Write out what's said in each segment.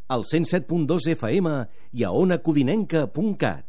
al 107.2 FM i a onacodinenca.cat.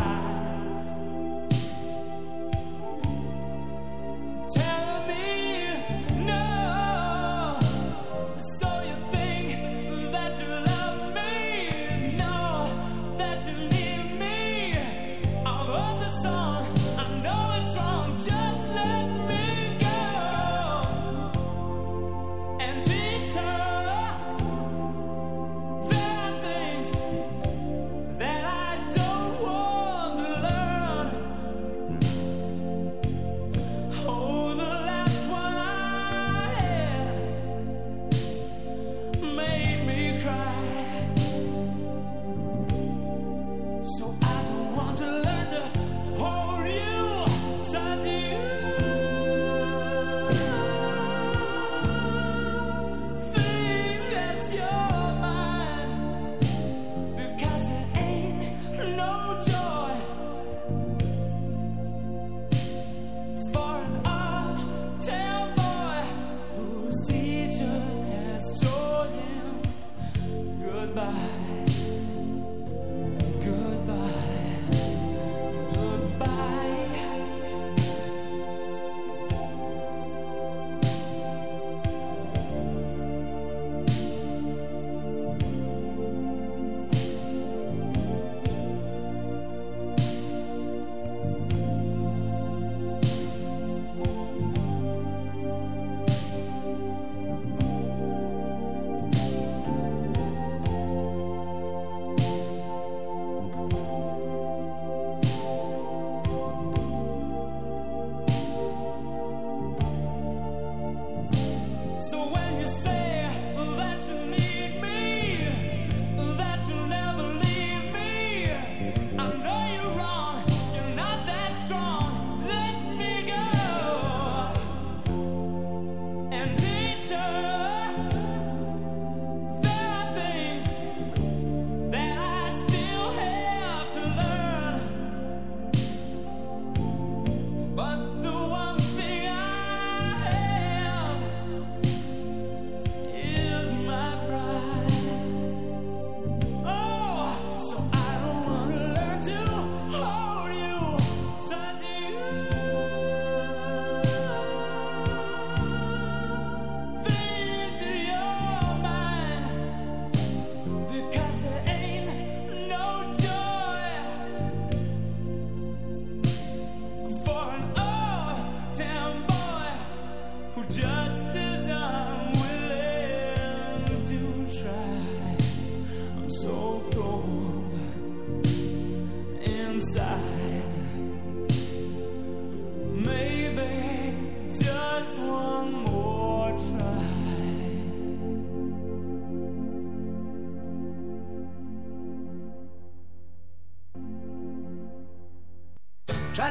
Tell me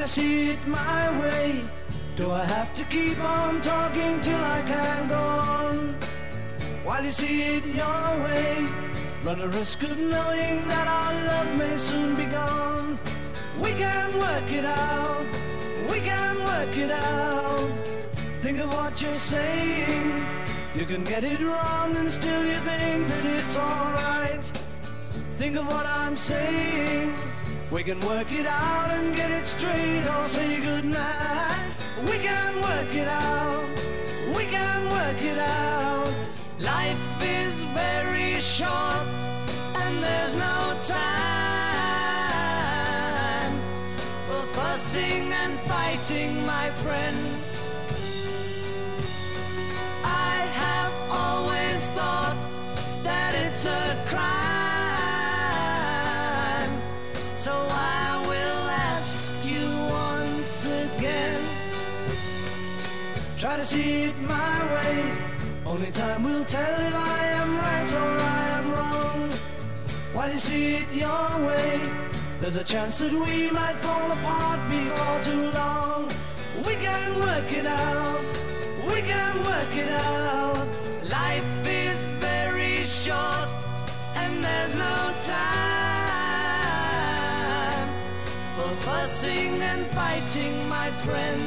to see it my way. Do I have to keep on talking till I can go on? While you see it your way, run the risk of knowing that our love may soon be gone. We can work it out, we can work it out. Think of what you're saying. You can get it wrong and still you think that it's alright. Think of what I'm saying. We can work it out and get it straight or say goodnight. We can work it out, we can work it out. Life is very short and there's no time for fussing and fighting, my friend. I have always thought that it's a crime, so I will ask you once again. Try to see it my way. Only time will tell if I am right or I am wrong. While you see it your way, there's a chance that we might fall apart before too long. We can work it out, we can work it out. Life is very short and there's no time for fussing and fighting, my friend.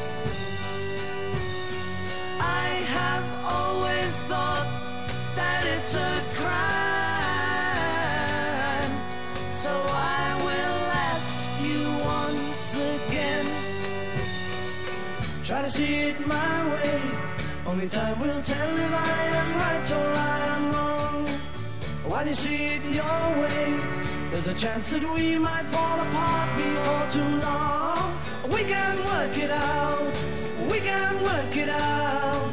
I have always thought that it's a crime, so I will ask you once again. Try to see it my way. Only time will tell if I am right or I am wrong. While you see it your way, there's a chance that we might fall apart before too long. We can work it out, we can work it out.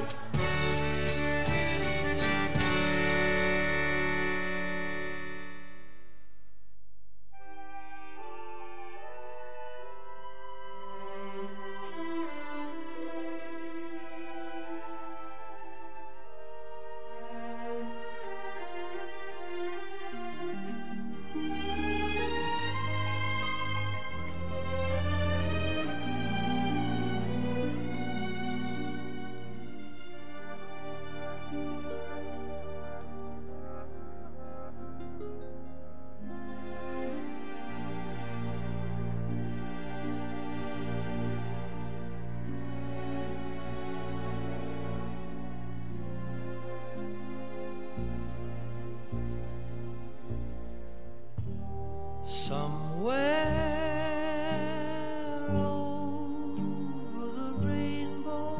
Somewhere over the rainbow,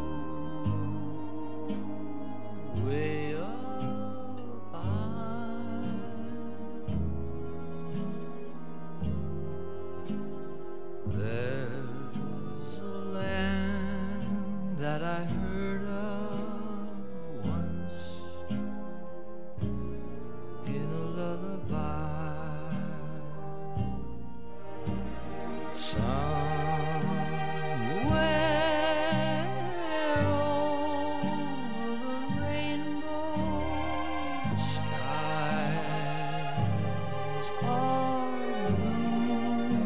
way up high, there's a land that I heard of once in a lullaby. Somewhere over the rainbow, skies are blue,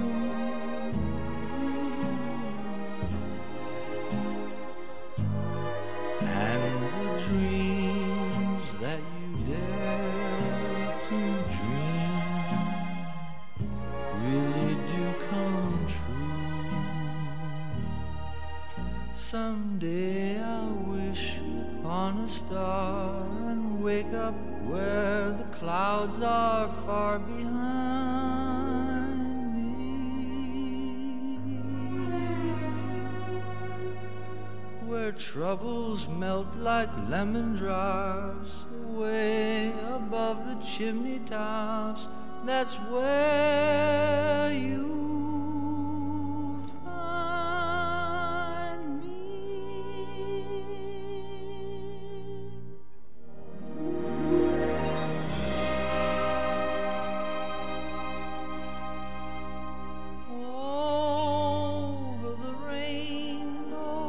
and the dreams that you dare to dream really do come true. Someday I'll wish upon a star and wake up where the clouds are far behind me, where troubles melt like lemon drops way above the chimney tops. That's where you find me. Over the rainbow,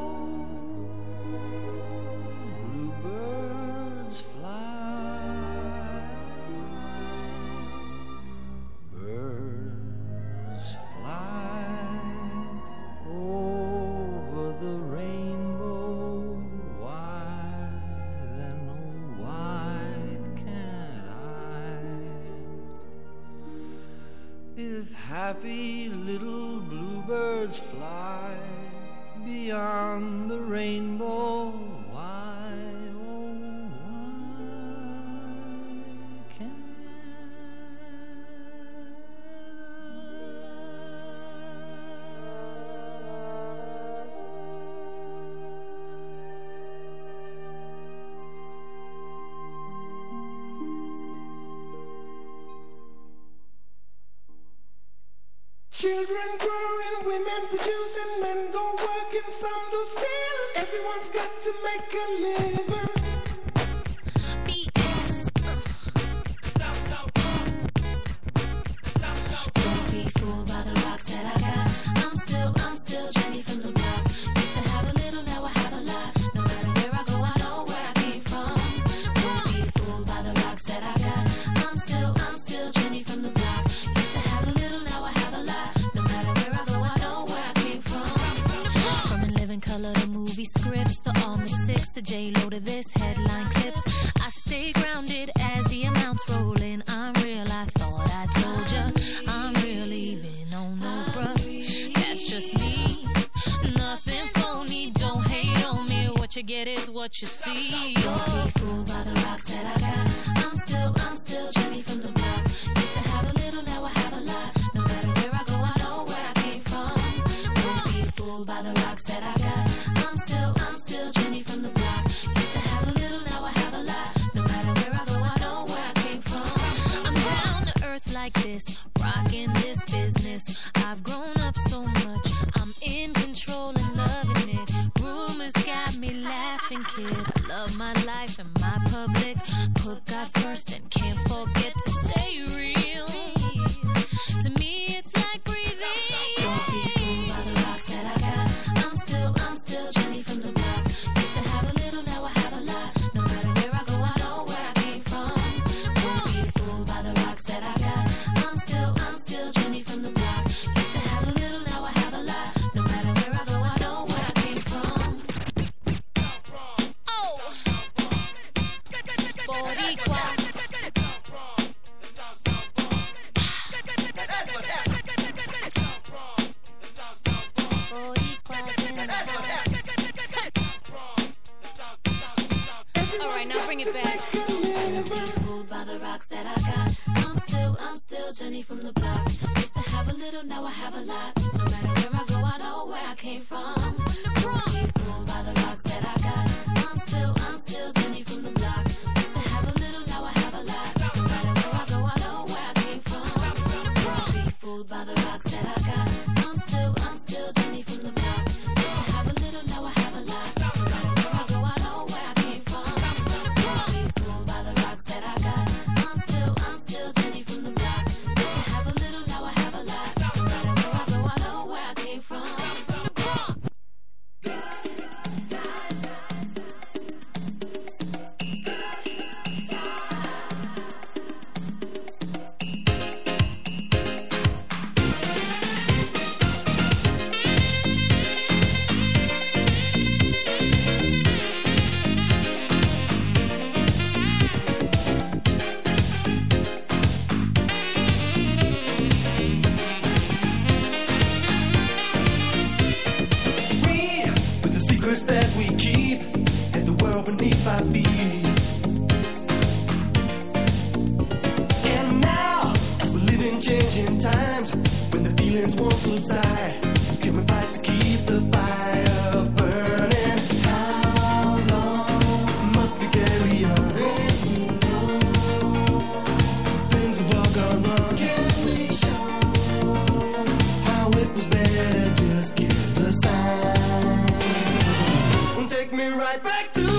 bluebirds fly. Birds fly happy little bluebirds fly beyond the rainbow. Why, oh, why can't children growing, women producing, men go working, some do stealing. Everyone's got to make a living. Don't be fooled by the rocks that I got. I'm still Jenny from the block. Used to have a little, now I have a lot. No matter where I go, I know where I came from. Don't be fooled by the rocks that I got. I'm still Jenny from the block. Used to have a little, now I have a lot. No matter where I go, I know where I came from. From In Living Color to movie scripts to all the six to J-Lo to this headline clips. I stay grounded as the amounts roll in. I'm real, I thought I told ya. I'm real even on no bruh. That's just me. Nothing phony, don't hate on me. What you get is what you see. Don't be fooled by the rocks that I got. I'm still Jenny from the block. Used to have a little, now I have a lot. No matter where I go, I know where I came from. Don't be fooled by the rocks that I got. I'm still Jenny from the block. Used to have a little, now I have a lot. No matter where I go, I know where I came from. I'm down to earth like this, rocking this business. I've grown up so much, I'm in control and loving it. Rumors got me laughing, kid. I love my life and my public. Put God first and can't forget to stay real. To me, it's like breathing. Don't be fooled by the rocks that I got. I'm still Jenny from the block. Used to have a little, now I have a lot. No matter where I go, I know where I came from. Don't be fooled by the rocks that I got. I'm still Jenny from the block. Used to have a little, now I have a lot. No matter where I go, I know where I came from. Oh, Boricua. Boricua's in the house. Alright, now bring it back. Fooled by the rocks that I got. I'm still Jenny from the block. Used to have a little, now I have a lot. No matter where I go, I know where I came from. Don't be fooled by the rocks that I got. I'm still Jenny from the block. Used to have a little, now I have a lot. No matter where I go, I know where I came from. Don't be fooled by the rocks that I got. I'm still Jenny from the block. Used to have a little, now I have a lot. No matter where I go, I know where I came from. Don't be fooled by the rocks that I got. I'm still Jenny from the block. Used to have a little, now I have a lot. No matter where I go, I know where I came from. That we keep and the world beneath our feet. And now, as we live in changing times, when the feelings won't subside, can we fight to keep the fire burning? How long must we carry on? Things have all gone wrong. Can we show how it was better? Just give the sign. Take me right back to